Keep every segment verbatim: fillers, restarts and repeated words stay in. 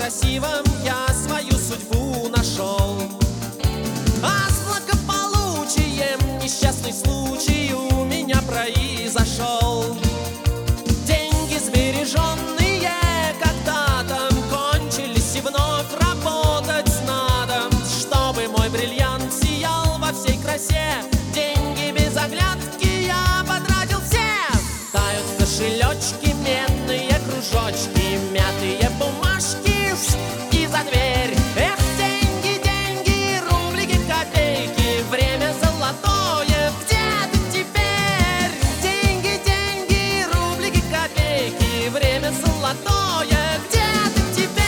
красивом я свою судьбу нашел. А с благополучием несчастный случай у меня произошел. Деньги сбереженные когда-то кончились, и вновь работать надо, чтобы мой бриллиант сиял во всей красе. Деньги без оглядки я потратил все. Тают в кошелечке медные кружочки, мятые бумажки и за дверь. Эх, деньги, деньги, рублики, копейки, время золотое, где ты теперь? Деньги, деньги, рублики, копейки, время золотое, где ты теперь?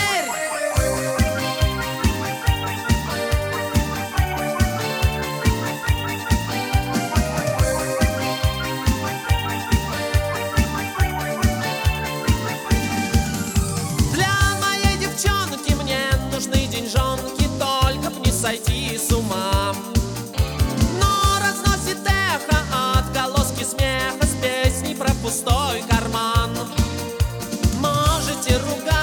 Деньжонки, только б не сойти с ума. Но разносит эхо отголоски смеха с песней про пустой карман. Можете ругать